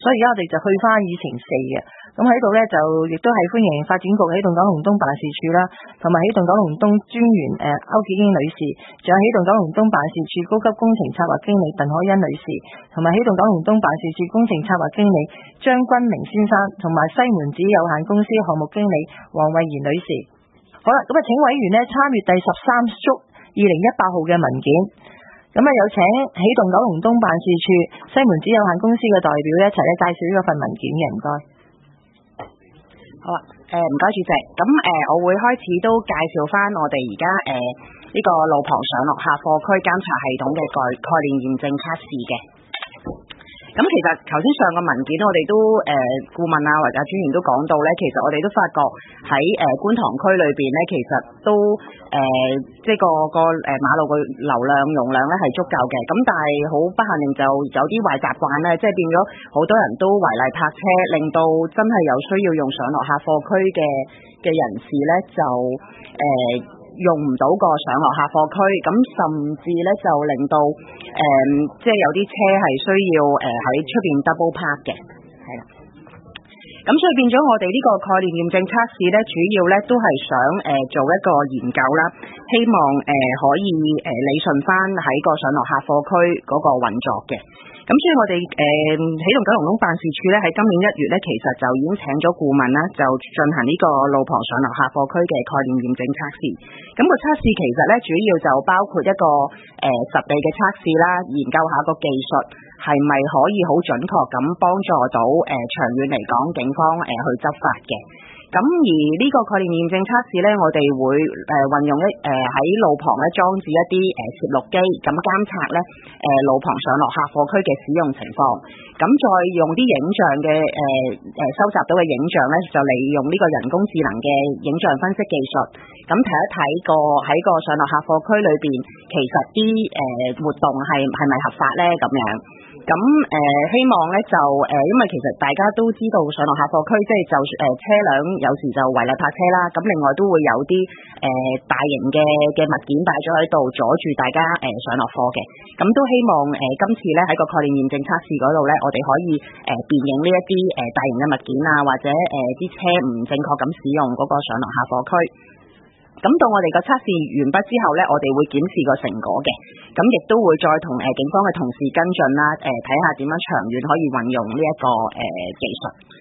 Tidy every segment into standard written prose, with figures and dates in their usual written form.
所以而家我哋就去翻以前4嘅。咁喺度咧就亦都係歡迎發展局起動九龍東辦事處啦，同埋起動九龍東專員歐潔英女士，仲有起動九龍東辦事處高級工程策劃經理鄧可欣女士，同埋起動九龍東辦事處工程策劃經理張君明先生，同埋西門子有限公司項目經理黃慧賢女士。好啦，咁請委員呢參閱第13束2018號嘅文件。咁有請起動九龍東辦事處西門子有限公司嘅代表一齊介紹呢個份文件嘅，唔該。 好啊，唔該主席。咁我會開始都介紹翻我哋而家呢個路旁上落客貨區監察系統嘅概念驗證測試嘅。咁其實頭先上個文件我哋都顧問啊或者專員都講到咧，其實我哋都發覺喺觀塘區裏邊咧，其實都即係個馬路嘅容量咧係足夠嘅。咁但係好不幸就有啲壞習慣咧，即係變咗好多人都違例泊車，令到真係有需要用上落客貨區嘅人士咧就用唔到個上落客貨區，咁甚至咧就令到即係有啲車係需要喺出邊 double park 嘅，係啦。咁所以變咗我哋呢個概念驗證測試咧，主要咧都係想做一個研究啦，希望可以理順翻喺個上落客貨區嗰個運作嘅。咁所以我哋起動九龍東辦事處咧喺今年1月咧，其實就已經請咗顧問啦，就進行呢個路旁上落客貨區嘅概念驗證測試。咁個測試其實咧主要就包括一個實地嘅測試啦，研究下個技術係咪可以好準確咁幫助到長遠嚟講警方去執法嘅。咁而呢個概念驗證測試咧，我哋會運用喺路旁咧裝置一啲攝錄機，咁監察咧路旁上落客貨區嘅使用情況。咁再用啲影像嘅收集到嘅影像咧，就利用呢個人工智能嘅影像分析技術，咁睇一睇喺個上落客貨區裏邊，其實啲活動係咪合法咧咁樣。咁希望咧就因為其實大家都知道上落客貨區即係車輛有時就違例泊車啦，咁另外都會有啲大型嘅物件擺咗喺度阻住大家上落貨嘅，咁都希望今次咧喺個概念驗證測試嗰度咧，我哋可以辨認呢一啲大型嘅物件啊，或者啲車唔正確咁使用嗰個上落客貨區。咁到我哋個測試完畢之後咧，我哋會檢視個成果嘅，咁亦都會再同警方嘅同事跟進啦，睇下點樣長遠可以運用呢一個技術。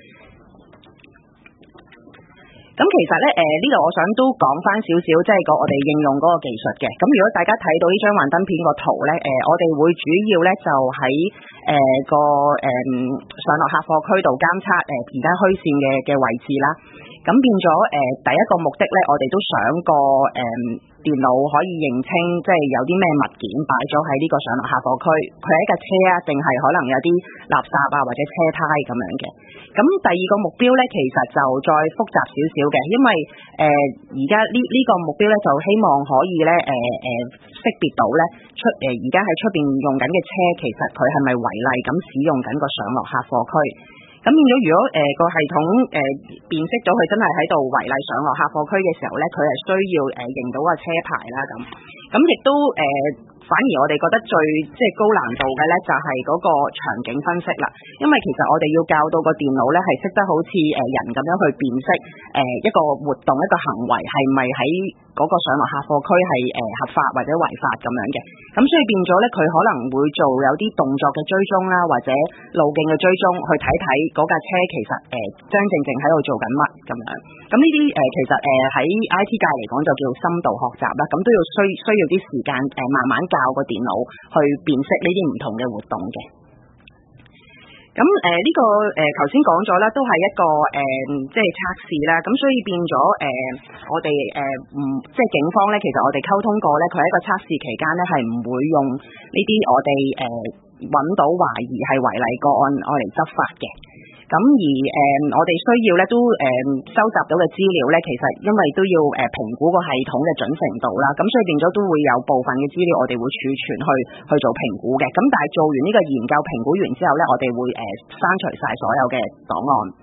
咁其實咧呢度我想都講翻少少，即係我哋應用嗰個技術嘅。咁如果大家睇到呢張幻燈片個圖咧，我哋會主要咧就喺個上落客貨區度監測而家虛線嘅位置啦。咁變咗第一個目的咧，我哋都想個電腦可以認清，即係有啲咩物件擺咗喺呢個上落客貨區，佢係一架車啊，定係可能有啲垃圾啊或者車胎咁樣嘅。咁第二個目標咧，其實就再複雜少少嘅，因為而家呢個目標咧，就希望可以咧識別到咧而家喺出邊用緊嘅車，其實佢係咪違例咁使用緊個上落客貨區。咁變咗，如果個系統辨識咗佢真係喺度違例上落客貨區嘅時候咧，佢係需要認到個車牌啦咁亦都反而我哋覺得最即係高難度嘅咧，就係嗰個場景分析啦。因為其實我哋要教到個電腦咧係識得好似人咁樣去辨識一個活動一個行為係咪喺嗰個上落客貨區係合法或者違法咁樣嘅。咁所以變咗咧，佢可能會做有啲動作嘅追蹤啦，或者路徑嘅追蹤，去睇睇嗰架車其實真真正正喺度做緊乜咁樣。咁呢啲其實喺 IT 界嚟講就叫深度學習啦。咁都要需要啲時間慢慢教個電腦去辨識呢啲唔同嘅活動嘅。咁呢個頭先講咗啦，都係一個即係測試啦。咁所以變咗我哋即係警方咧，其實我哋溝通過咧，佢喺個測試期間咧係唔會用呢啲我哋揾到懷疑係違例個案我嚟執法嘅。咁而我哋需要咧都收集到嘅資料咧，其實因為都要評估個系統嘅準程度啦，咁所以變咗都會有部分嘅資料我哋會儲存去做評估嘅。咁但係做完呢個研究評估完之後咧，我哋會刪除晒所有嘅檔案。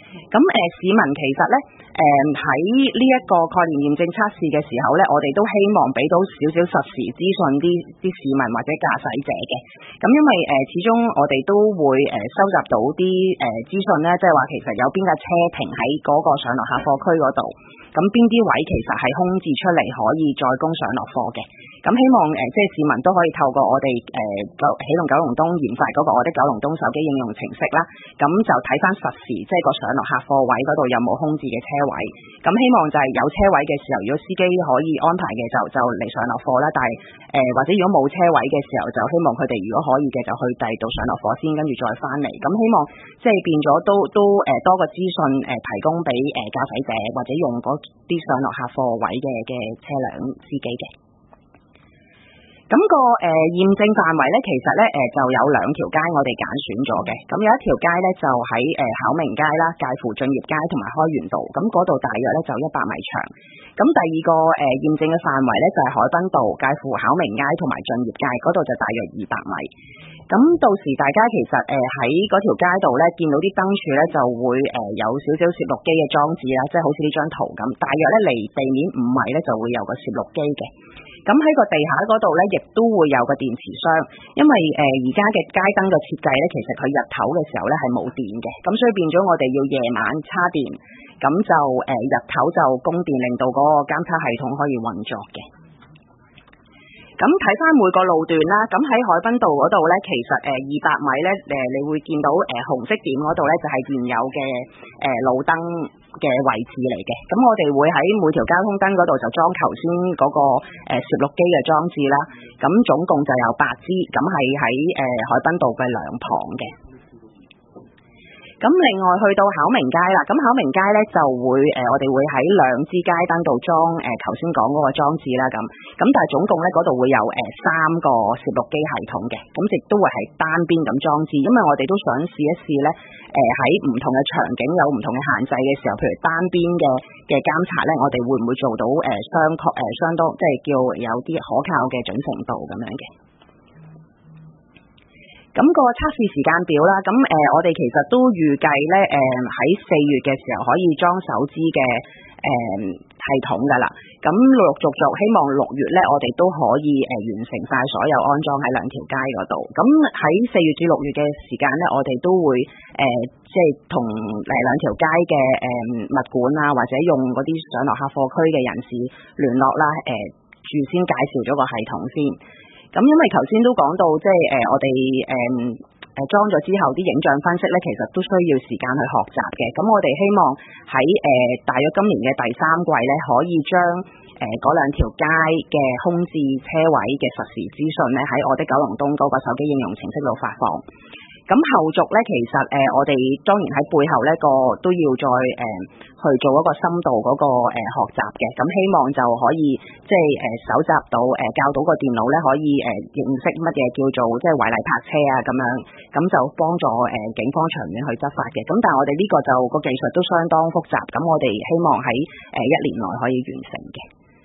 咁市民其實咧，喺呢一個概念驗證測試嘅時候咧，我哋都希望俾到少少實時資訊啲市民或者駕駛者嘅。咁因為始終我哋都會收集到啲資訊咧，即係話其實有邊架車停喺嗰個上落客貨區嗰度，咁邊啲位其實係空置出嚟可以再供上落貨嘅。咁希望即係市民都可以透過我哋起動九龍東研發嗰個我的九龍東手機應用程式啦，咁就睇翻實時即係個上落客貨位嗰度有冇空置嘅車位。咁希望就係有車位嘅時候，如果司機可以安排嘅就嚟上落貨啦。但係或者如果冇車位嘅時候，就希望佢哋如果可以嘅就去第二度上落貨先，跟住再翻嚟。咁希望即係變咗都多個資訊提供俾駕駛者或者用嗰啲上落客貨位嘅車輛司機嘅。咁個驗證範圍咧，其實咧就有兩條街我哋揀選咗嘅。咁有一條街咧就喺巧明街啦，介乎駿業街同埋開源道。咁嗰度大約咧就100米長。咁第二個驗證嘅範圍咧就係海濱道，介乎巧明街同埋駿業街，嗰度就大約200米。咁到時大家其實喺嗰條街度咧見到啲燈柱咧就會有少少攝錄機嘅裝置啦，即係好似呢張圖咁，大約咧離地面5米咧就會有個攝錄機嘅。咁喺個地下嗰度咧，亦都會有個電池箱，因為而家嘅街燈嘅設計咧，其實佢日頭嘅時候咧係冇電嘅，咁所以變咗我哋要夜晚叉電，咁就日頭就供電，令到嗰個監測系統可以運作嘅。咁睇翻每個路段啦，咁喺海濱道嗰度咧，其實200米咧，你會見到紅色點嗰度咧就係現有嘅路燈嘅位置嚟嘅。咁我哋會喺每條交通燈嗰度就裝頭先嗰個攝錄機嘅裝置啦。咁總共就有8支，咁係喺海濱道嘅兩旁嘅。咁另外去到巧明街啦，咁巧明街咧就會我哋會喺2支街燈度裝頭先講嗰個裝置啦，咁但係總共咧嗰度會有3個攝錄機系統嘅，咁亦都會係單邊咁裝置，因為我哋都想試一試咧喺唔同嘅場景有唔同嘅限制嘅時候，譬如單邊嘅監察咧，我哋會唔會做到相當即係叫有啲可靠嘅準程度咁樣嘅。咁個測試時間表啦，咁我哋其實都預計咧喺4月嘅時候可以裝首支嘅系統噶啦。咁陸陸續續希望6月咧，我哋都可以完成晒所有安裝喺2條街嗰度。咁喺4月至6月嘅時間咧，我哋都會即係同2條街嘅物管啊，或者用嗰啲上落客貨區嘅人士聯絡啦，住先介紹咗個系統先。咁因為頭先都講到，即係我哋裝咗之後啲影像分析咧，其實都需要時間去學習嘅。咁我哋希望喺大約今年嘅第3季咧，可以將嗰2條街嘅空置車位嘅實時資訊咧，喺我的九龍東嗰個手機應用程式度發放。咁後續咧，其實我哋當然喺背後咧都要再去做一個深度嗰個學習嘅。咁希望就可以即係搜集到教到個電腦咧，可以認識乜嘢叫做即係違例泊車啊咁樣，咁就幫助警方長遠去執法嘅。咁但係我哋呢個就個技術都相當複雜，咁我哋希望喺1年內可以完成嘅。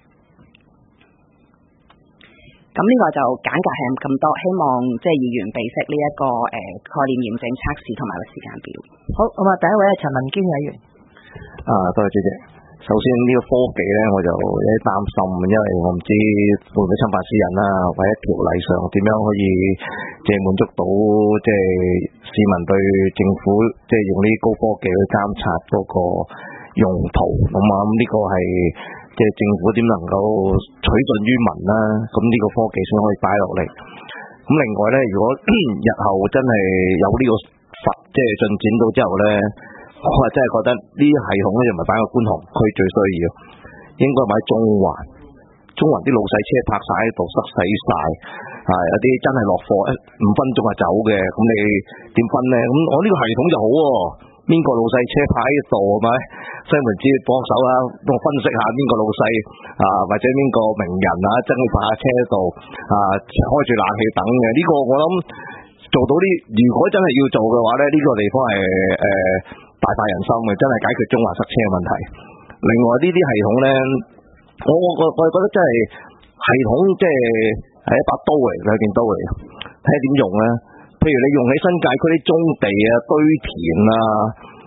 咁呢個就簡介係咁多，希望即係議員備悉呢一個概念驗證測試同埋個時間表。 好，咁啊，第一位係陳文堅議員。 多謝主席。首先呢個科技咧，我就有啲擔心，因為我唔知會唔會侵犯私人啦，或者條例上點樣可以即係滿足到即係市民對政府即係用呢啲高科技去監察嗰個用途。咁啊，咁呢個係即係政府點能夠取信於民啦？咁呢個科技先可以擺落嚟。咁另外咧，如果日後真係有呢個即係進展到之後咧，我真係覺得呢啲系統咧又唔係擺喺觀塘區最需要，應該擺喺中環啲老細車泊晒喺度塞死晒，有啲真係落貨5分鐘就走嘅，咁你點分咧？咁我呢個系統就好喎。邊個老細車泊喺度係咪？西門子幫手啦，幫我分析下邊個老細或者邊個名人真係泊喺車度開住冷氣等嘅。呢個我諗做到呢，如果真係要做嘅話咧，呢個地方係大快人心嘅，真係解決中環塞車嘅問題。另外呢啲系統咧，我覺得真係系統即係一把刀嚟，兩件刀嚟，睇下點用咧。譬如你用喺新界區啲棕地堆填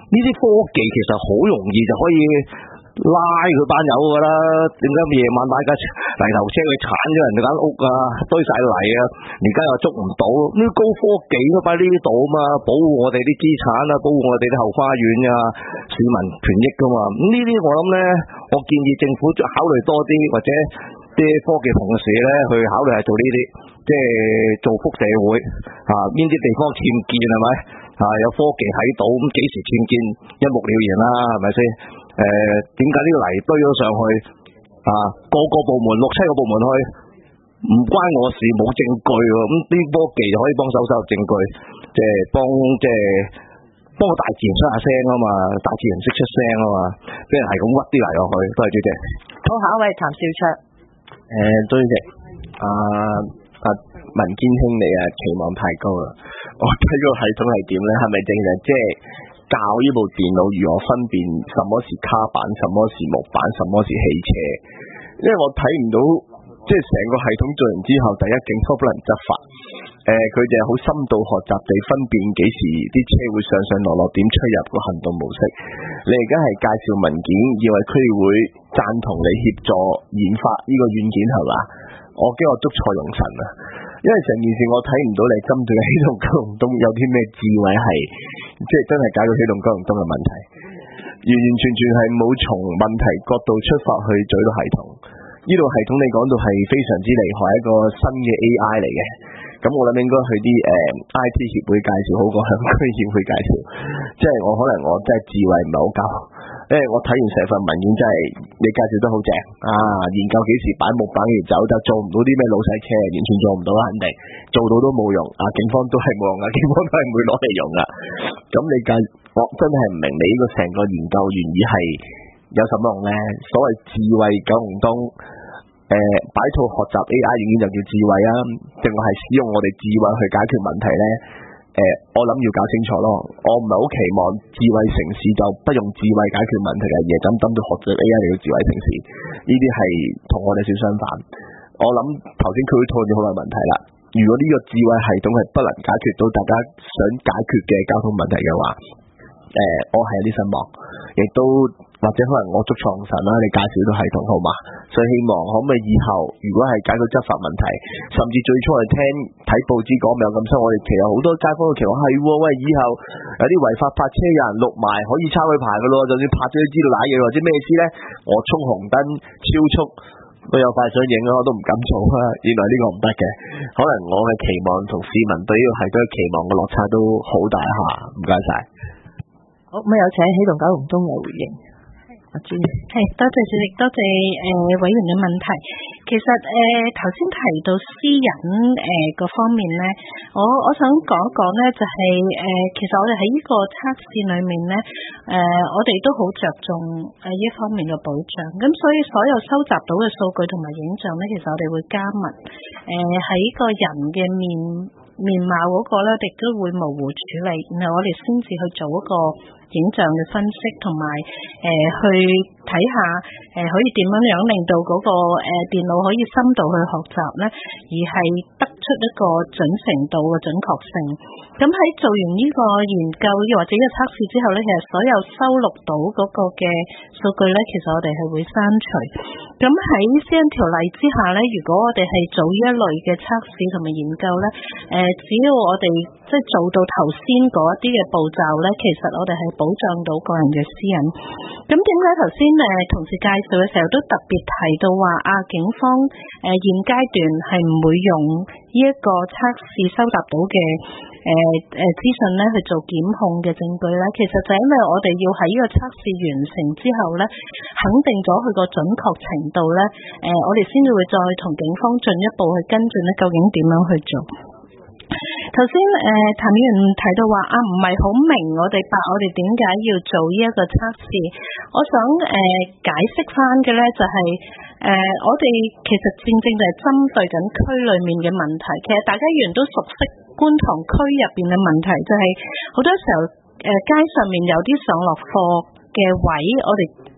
呢啲科技其實好容易就可以拉佢班友噶啦，點解夜晚大家泥頭車去鏟咗人哋間屋啊，堆晒泥啊，而家又捉唔到？呢啲高科技都擺呢度啊嘛，保護我哋啲資產啊，保護我哋啲後花園啊，市民權益噶嘛。咁呢啲我諗咧，我建議政府考慮多啲，或者啲科技同事咧去考慮係做呢啲，即係造福社會啊。邊啲地方僭建係咪啊？有科技喺度，咁幾時僭建一目了然啦，係咪先？點解呢個泥堆咗上去啊？個部門6、7個部門去，唔關我事，冇證據喎。咁啲科技就可以幫手收集證據，即係幫個大自然出下聲啊嘛，大自然識出聲啊嘛，俾人係咁屈啲泥落去。多謝主席。 好，下一位譚兆卓。 多謝文堅兄你啊，期望太高啦。我睇個系統係點咧？係咪淨係即係教呢部電腦如何分辨什麼是卡板，什麼是木板，什麼是汽車？因為我睇唔到，即係成個系統做完之後，第一警方不能執法，佢就係好深度學習地分辨幾時啲車會上落點出入個行動模式。你而家係介紹文件，以為區議會贊同你協助研發呢個軟件係嘛？我驚我捉錯用神啊！因為成件事我睇唔到你針對起動九龍東有啲咩智慧係，即係真係解決起動九龍東嘅問題，完完全全係冇從問題角度出發去做呢個系統。呢度系統你講到係非常之厲害，一個新嘅 AI 嚟嘅。咁我諗應該去啲IT 協會介紹好過向區議會介紹，即係我可能我真係智慧唔係好夠，因為我睇完成份文件真係你介紹得好正啊！研究幾時擺木板要走，就做唔到啲咩老細車，完全做唔到啦，肯定做到都冇用啊！警方都係冇用噶，警方都係唔會攞嚟用噶。咁你我真係唔明你呢個成個研究原意係有什麼用咧？所謂智慧九龍東。擺套學習 AI 軟件就叫智慧啊，定係使用我哋智慧去解決問題呢？我諗要搞清楚咯。我唔係好期望智慧城市就不用智慧解決問題嘅嘢，咁等到學習 AI 嚟到智慧城市，呢啲係同我哋少相反。我諗頭先佢會討論咗好多問題啦。如果呢個智慧系統係不能解決到大家想解決嘅交通問題嘅話，我係有啲失望，亦都或者可能我捉錯神啦，你介紹到系統好嘛？所以希望可唔可以以後如果係解決執法問題，甚至最初係睇報紙講咪有咁深，我哋其實好多街坊都期望係喂，以後有啲違法泊車有人錄埋可以抄佢牌噶咯，就算拍咗都知道瀨嘢或者咩意思咧？我衝紅燈超速都有快相影咯，我都唔敢做啊！原來呢個唔得嘅，可能我嘅期望同市民對呢個系統嘅期望嘅落差都好大下，唔該晒。 好，咁有請起動九龍東嘅回應。阿朱， 係多謝主席，多謝委員嘅問題。其實頭先提到私隱個方面咧，我想講一講咧，就係其實我哋喺呢個測試裏面咧，我哋都好着重呢方面嘅保障。咁所以所有收集到嘅數據同埋影像咧，其實我哋會加密喺個人嘅面貌嗰個咧，亦都會模糊處理，然後我哋先至去做一個影像嘅分析，同埋去睇下可以點樣令到嗰個電腦可以深度去學習咧，而係得出一個準程度嘅準確性。咁喺做完呢個研究又或者呢個測試之後咧，其實所有收錄到嗰個嘅數據咧，其實我哋係會刪除。咁喺私隱條例之下咧，如果我哋係做呢一類嘅測試同埋研究咧，只要我哋即係做到頭先嗰一啲嘅步驟咧，其實我哋係保障到個人嘅私隱。咁點解頭先同事介紹嘅時候都特別提到話警方現階段係唔會用呢一個測試收集到嘅資訊咧去做檢控嘅證據咧，其實就係因為我哋要喺呢個測試完成之後咧，肯定咗佢個準確程度咧，我哋先至會再同警方進一步去跟進咧，究竟點樣去做。頭先譚議員提到話唔係好明我哋點解要做呢一個測試，我想解釋翻嘅咧就係我哋其實正就係針對緊區裏面嘅問題。其實大家議員都熟悉觀塘區入邊嘅問題，就係好多時候街上面有啲上落貨嘅位，我哋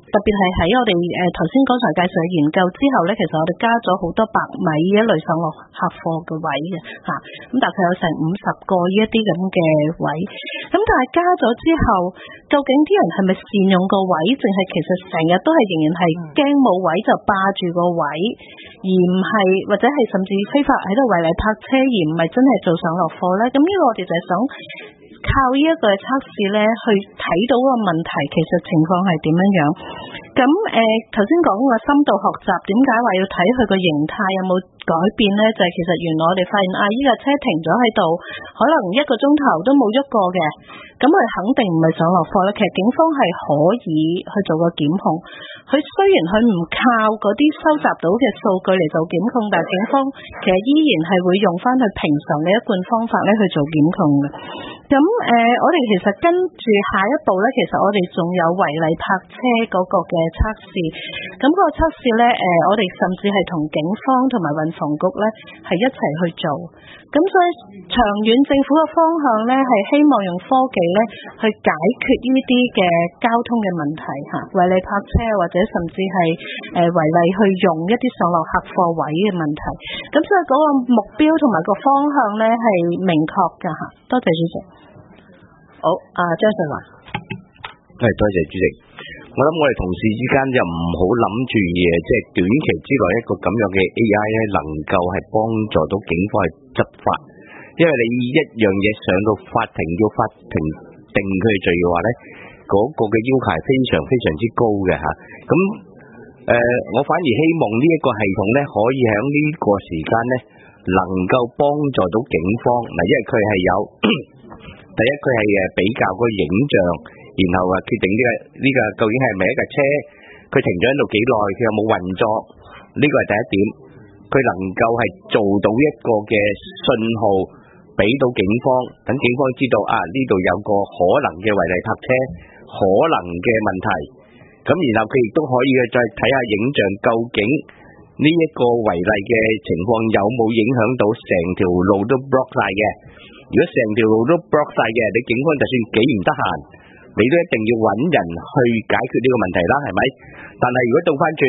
特別係喺我哋頭先剛才介紹嘅研究之後咧，其實我哋加咗好多100米一類上落客貨嘅位嘅嚇，咁大概有成50個呢一啲咁嘅位。咁但係加咗之後，究竟啲人係咪善用個位，定係其實成日都係仍然係驚冇位就霸住個位，而唔係或者係甚至非法喺度違例泊車，而唔係真係做上落貨咧？咁呢個我哋就係想靠呢一個測試咧，去睇到個問題其實情況係點樣樣。咁頭先講個深度學習，點解話要睇佢個形態有冇改變咧？就係其實原來我哋發現呢架車停咗喺度，可能1個鐘頭都冇喐過嘅，咁佢肯定唔係上落貨咧。其實警方係可以去做個檢控，佢雖然佢唔靠嗰啲收集到嘅數據嚟做檢控，但係警方其實依然係會用翻佢平常嘅一貫方法咧去做檢控嘅。咁我哋其實跟住下一步咧，其實我哋仲有違例泊車嗰個嘅測試。咁嗰個測試咧，我哋甚至係同警方同埋運房局咧係一齊去做。咁所以長遠政府嘅方向咧，係希望用科技咧去解決呢啲嘅交通嘅問題嚇，違例泊車或者甚至係違例去用一啲上落客貨位嘅問題。咁所以嗰個目標同埋個方向咧係明確㗎嚇。多謝主席。 好，張順華。 多謝主席。我諗我哋同事之間就唔好諗住即係短期之內一個咁樣嘅 AI 咧，能夠係幫助到警方去執法，因為你一樣嘢上到法庭要法庭定佢罪嘅話咧，嗰個嘅要求係非常非常之高嘅吓。咁我反而希望呢一個系統咧，可以喺呢個時間咧，能夠幫助到警方嗱，因為佢係有第一，佢係比較個影像。然後決定呢個究竟係咪一架車，佢停咗喺度幾耐，佢有冇運作，呢個係第一點。佢能夠係做到一個嘅信號俾到警方，等警方知道呢度有個可能嘅違例泊車可能嘅問題。咁然後佢亦都可以再睇下影像，究竟呢一個違例嘅情況有冇影響到成條路都 block 晒嘅。如果成條路都 block 晒嘅，你警方就算幾唔得閒，你都一定要揾人去解決呢個問題啦，係咪？但係如果倒翻轉，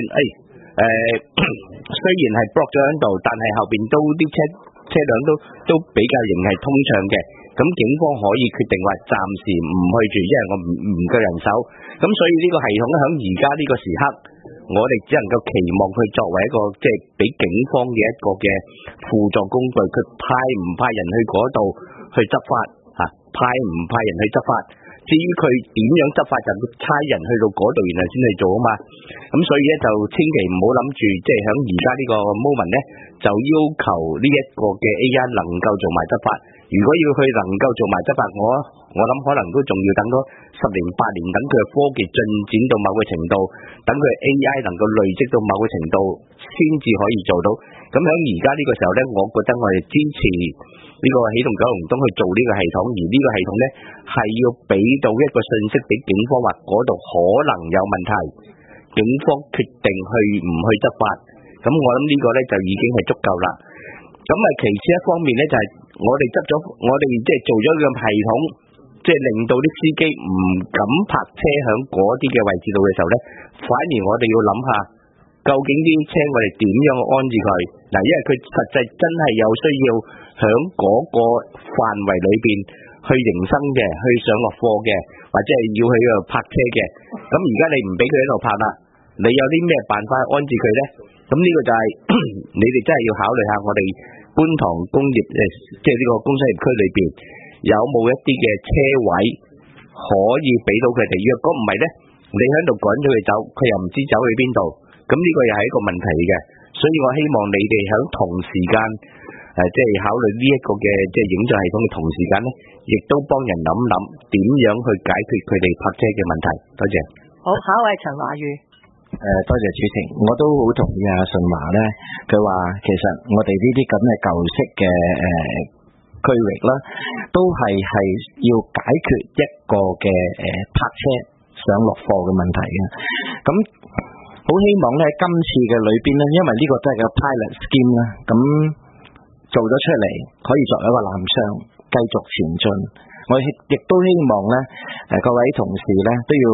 雖然係 block 咗喺度，但係後邊都啲車輛都比較仍係通暢嘅，咁警方可以決定話暫時唔去住，因為我唔夠人手。咁所以呢個系統喺而家呢個時刻，我哋只能夠期望佢作為一個即係俾警方嘅一個嘅輔助工具，佢派唔派人去嗰度去執法派唔派人去執法。至於佢點樣執法，就差人去到嗰度，然後先去做啊嘛。咁所以咧就千祈唔好諗住，即係喺而家呢個 moment 咧，就要求呢一個嘅 AI 能夠做埋執法。如果要佢能夠做埋執法，我諗可能都仲要等多10年8年，等佢嘅科技進展到某個程度，等佢 AI 能夠累積到某個程度，先至可以做到。咁喺而家呢個時候咧，我覺得我哋支持呢個起動九龍東去做呢個系統，而呢個系統咧係要俾到一個信息俾警方，話嗰度可能有問題，警方決定去唔去執法。咁我諗呢個咧就已經係足夠啦。咁其次一方面咧就係我哋即係做咗呢個系統，即係令到啲司機唔敢泊車響嗰啲嘅位置度嘅時候咧，反而我哋要諗下，究竟啲車我哋點樣去安置佢嗱？因為佢實際真係有需要響嗰個範圍裏邊去營生嘅，去上落貨嘅，或者係要去度泊車嘅。咁而家你唔俾佢喺度泊啦，你有啲咩辦法安置佢咧？咁呢個就係你哋真係要考慮下，我哋觀塘工業即係呢個工商業區裏邊有冇一啲嘅車位可以俾到佢哋？若果唔係咧，你喺度趕咗佢走，佢又唔知走去邊度。咁呢個又係一個問題嚟嘅，所以我希望你哋喺同時間即係考慮呢一個嘅即係影像系統嘅同時間咧，亦都幫人諗諗點樣去解決佢哋泊車嘅問題。多謝。 好，下一位陳華宇。 多謝主席，我都好同意阿順華咧，佢話其實我哋呢啲咁嘅舊式嘅區域啦，都係要解決一個嘅泊車上落貨嘅問題嘅。咁好希望咧，今次嘅裏邊咧，因為呢個真係個 pilot scheme 啦，咁做咗出嚟可以作為一個藍章，繼續前進。我亦都希望咧，各位同事咧都要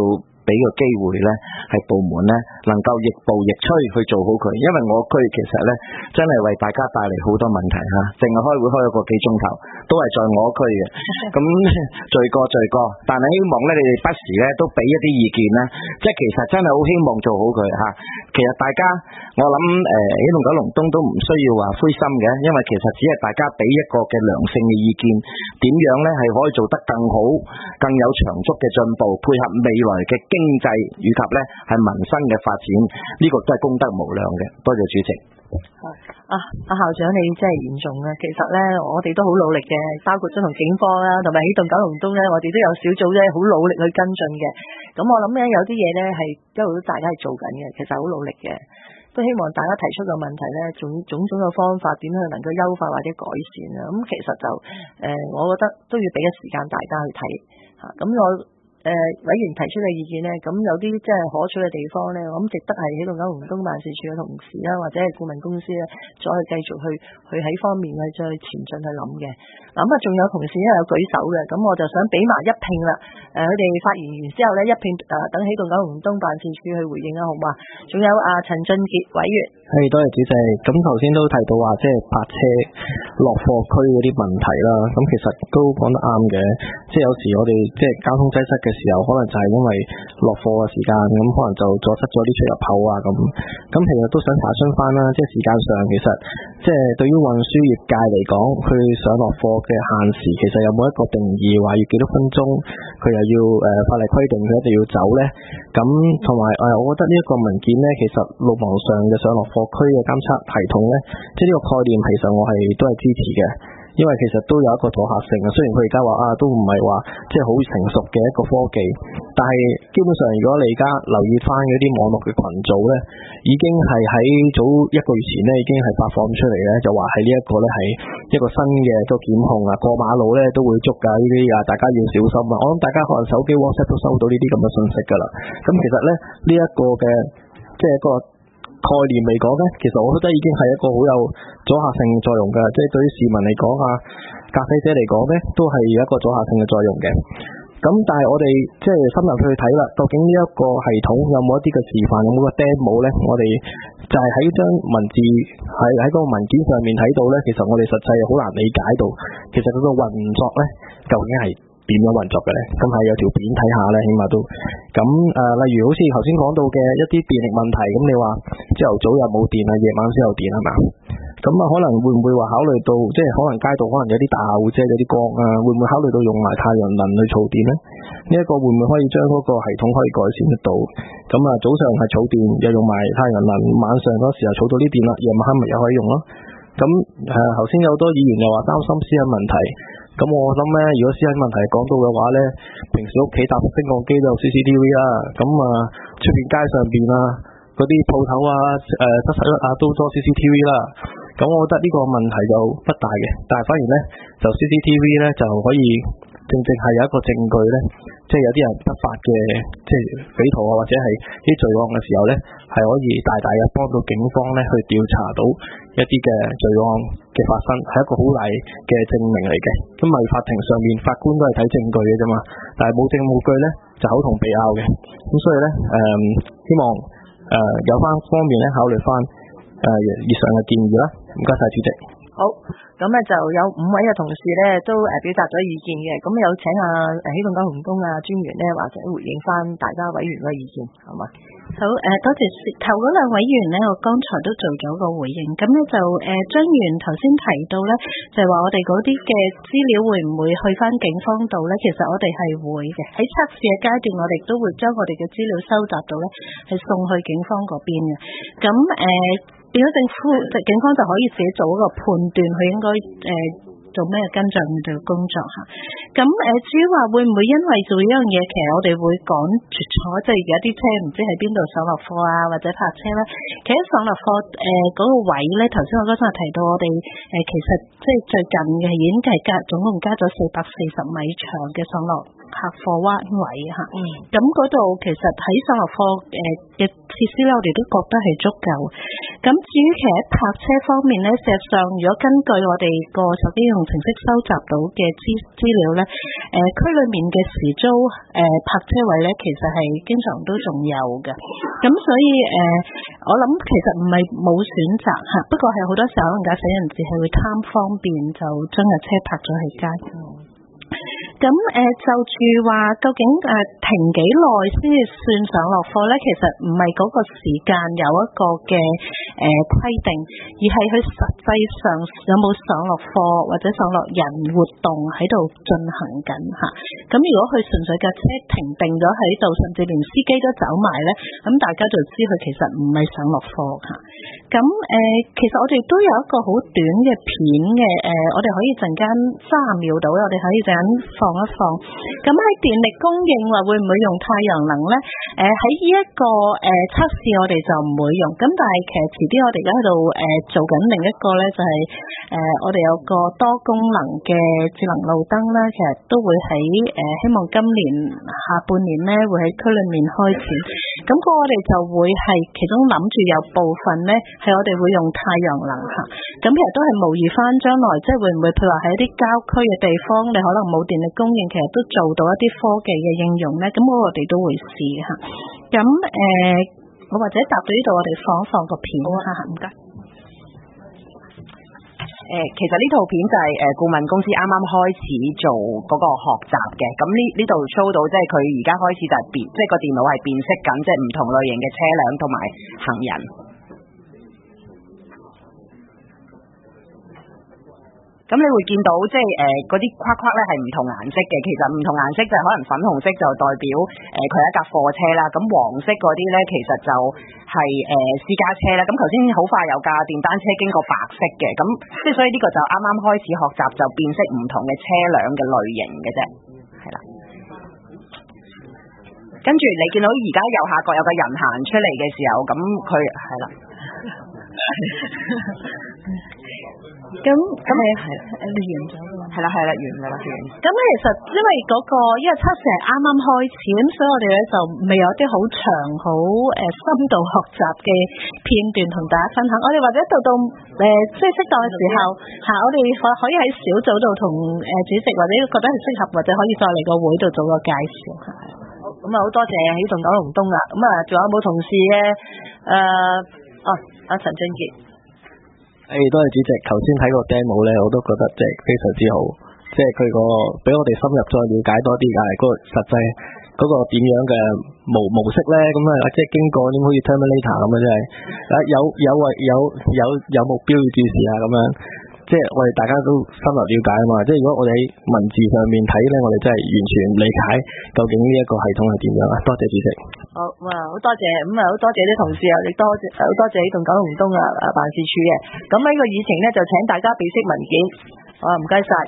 俾個機會咧，係部門咧能夠逆步逆趨去做好佢，因為我區其實咧真係為大家帶嚟好多問題嚇，淨係開會開咗個幾鐘頭，都係在我區嘅，咁罪過，但係希望咧你哋不時咧都俾一啲意見啦，即係其實真係好希望做好佢嚇。其實大家我諗起動九龍東都唔需要話灰心嘅，因為其實只係大家俾一個嘅良性嘅意見，點樣咧係可以做得更好、更有長足嘅進步，配合未來嘅經濟以及咧係民生嘅發展，呢個都係功德無量嘅。多謝主席。 阿校長你真係嚴重啊！其實咧我哋都好努力嘅，包括咗同警方啦，同埋起動九龍東咧，我哋都有小組咧好努力去跟進嘅。咁我諗咧有啲嘢咧係一路都大家係做緊嘅，其實好努力嘅。都希望大家提出嘅問題咧，種種嘅方法點樣能夠優化或者改善啊！咁其實就我覺得都要俾個時間大家去睇嚇。咁我委員提出嘅意見咧，咁有啲即係可取嘅地方咧，我諗值得係起動九龍東辦事處嘅同事啦，或者係顧問公司咧，再去繼續去喺方面去再前進去諗嘅。咁啊，仲有同事咧有舉手嘅，咁我就想俾埋一拼啦。佢哋發言完之後咧，一拼等起動九龍東辦事處去回應啦，好嘛？仲有陳俊傑委員。 係，多謝主席。咁頭先都提到話，即係泊車落貨區嗰啲問題啦。咁其實都講得啱嘅。即係有時我哋即係交通擠塞嘅時候，可能就係因為落貨嘅時間，咁可能就阻塞咗啲出入口啊咁。咁其實都想查詢翻啦，即係時間上其實即係對於運輸業界嚟講，佢上落貨嘅限時其實有冇一個定義話要幾多分鐘，佢又要法例規定佢一定要走咧？咁同埋我覺得呢一個文件咧，其實路網上嘅上落貨區嘅監測系統咧，即係呢個概念，其實我都係支持嘅，因為其實都有一個阻嚇性啊。雖然佢而家話都唔係話即係好成熟嘅一個科技，但係基本上如果你而家留意翻嗰啲網絡嘅群組咧，已經係喺早1個月前咧已經係發放出嚟咧，就話係呢一個咧係一個新嘅個檢控啊，過馬路咧都會捉㗎呢啲啊，大家要小心啊！我諗大家可能手機 WhatsApp 都收到呢啲咁嘅信息㗎啦。咁其實咧呢一個嘅即係一個概念嚟講咧，其實我覺得已經係一個好有阻嚇性作用嘅，即係對於市民嚟講啊，駕駛者嚟講咧，都係有一個阻嚇性嘅作用嘅。咁但係我哋即係深入去睇啦，究竟呢一個系統有冇一啲嘅示範，有冇個 demo 咧？我哋就係喺張文字喺嗰個文件上面睇到咧，其實我哋實際好難理解到，其實佢個運作咧究竟係點樣運作嘅咧？咁係有條片睇下咧，起碼都咁例如好似頭先講到嘅一啲電力問題，咁你話朝頭早又冇電啊，夜晚先有電係嘛？咁可能會唔會話考慮到，即係可能街道可能有啲大廈會遮咗啲光啊，會唔會考慮到用埋太陽能去儲電咧？呢一個會唔會可以將嗰個系統可以改善得到？咁早上係儲電又用埋太陽能，晚上嗰時候儲到啲電啦，夜晚黑咪又可以用咯。咁頭先有好多議員又話擔心私隱問題，咁我諗咧，如果私隱問題講到嘅話咧，平時屋企搭升降機都有 CCTV 啦，咁出邊街上邊啊嗰啲鋪頭啊得實都多 CCTV 啦。咁我覺得呢個問題就不大嘅，但係反而咧就 CCTV 咧就可以正係有一個證據咧，即係有啲人不法嘅即係匪徒啊，或者係啲罪案嘅時候咧，係可以大大嘅幫到警方咧去調查到一啲嘅罪案嘅發生，係一個好大嘅證明嚟嘅。咁咪法庭上面法官都係睇證據嘅啫嘛，但係冇證冇據咧就口同鼻拗嘅。咁所以咧希望有翻方面咧考慮翻以上嘅建議啦。唔該晒主席。 好，咁咧就有5位嘅同事咧都表達咗意見嘅，咁有請起動九龍東專員咧或者回應翻大家委員嘅意見，好嘛？ 好，多謝頭嗰兩位議員咧，我剛才都做咗個回應。咁咧就張議員頭先提到咧，就係話我哋嗰啲嘅資料會唔會去翻警方度咧？其實我哋係會嘅，喺測試嘅階段，我哋都會將我哋嘅資料收集到咧，係送去警方嗰邊嘅。咁變咗警方就可以自己做一個判斷，佢應該做咩跟進佢哋嘅工作嚇。咁至於話會唔會因為做呢樣嘢，其實我哋會趕絕咗，即係而家啲車唔知喺邊度上落貨啊，或者泊車咧。其實上落貨嗰個位咧，頭先我剛才提到我哋其實即係最近嘅已經係總共加咗440米長嘅上落客貨彎位嚇。咁嗰度其實喺上落貨嘅設施咧，我哋都覺得係足夠。咁咁至於其實泊車方面咧，事實上如果根據我哋個手機應用程式收集到嘅資料咧，區裏面嘅時租泊車位咧，其實係經常都仲有嘅。咁所以我諗其實唔係冇選擇嚇，不過係好多時候可能駕駛人士係會貪方便，就將架車泊咗喺街。咁就住話究竟停幾耐先至算上落課咧？其實唔係嗰個時間有一個嘅規定，而係佢實際上有冇上落課或者上落人活動喺度進行緊嚇。咁如果佢純粹架車停定咗喺度，甚至連司機都走埋咧，咁大家就知佢其實唔係上落課嚇。咁其實我哋都有一個好短嘅片嘅，我哋可以陣間30秒到，我哋可以陣間放一放。咁喺電力供應話會唔會用太陽能咧？喺呢一個測試我哋就唔會用。咁但係其實遲啲我哋而家喺度做緊另一個咧，就係我哋有個多功能嘅智能路燈啦，其實都會喺希望今年下半年咧會喺區裏面開展。咁個我哋就會係其中諗住有部分咧係我哋會用太陽能嚇。咁其實都係模擬翻將來，即係會唔會譬如話喺一啲郊區嘅地方，你可能冇電力供應，其實都做到一啲科技嘅應用咧。咁我哋都會試嚇。咁我或者答到呢度，我哋放一放個片嚇，唔該。 其實呢套片就係顧問公司啱啱開始做嗰個學習嘅，咁呢度 show 到即係佢而家開始就係即係個電腦係辨識緊即係唔同類型嘅車輛同埋行人。咁你會見到即係嗰啲框框咧係唔同顏色嘅，其實唔同顏色就可能粉紅色就代表佢係一架貨車啦，咁黃色嗰啲咧其實就係私家車啦。咁頭先好快有架電單車經過白色嘅，咁即係所以呢個就啱啱開始學習就辨識唔同嘅車輛嘅類型嘅啫，係啦。跟住你見到而家右下角有個人行出嚟嘅時候，咁佢係啦。咁你完咗㗎啦？係啦，完㗎啦，完。 咁其實因為因為測試係啱啱開始，咁所以我哋咧就未有啲好長、好深度學習嘅片段同大家分享。我哋或者到即係適當嘅時候嚇，我哋可以喺小組度同主席或者覺得係適合，或者可以再嚟個會度做個介紹嚇。 好，咁啊好多謝起動九龍東啊，咁啊仲有冇同事嘅阿陳俊傑？ 多謝主席。頭先睇個 demo 咧，我都覺得即係非常之好，即係佢個俾我哋深入再了解多啲，但係嗰個實際嗰個點樣嘅模式咧，咁啊即係經過點好似 Terminator 咁啊，真係有目標要注視啊咁樣，即係我哋大家都深入了解啊嘛。即係如果我哋喺文字上面睇咧，我哋真係完全唔理解究竟呢一個系統係點樣啊。多謝主席。 好好多謝，咁好多謝啲同事啊，亦多謝起動九龍東辦事處嘅。咁呢個議程咧就請大家備悉文件。唔該晒。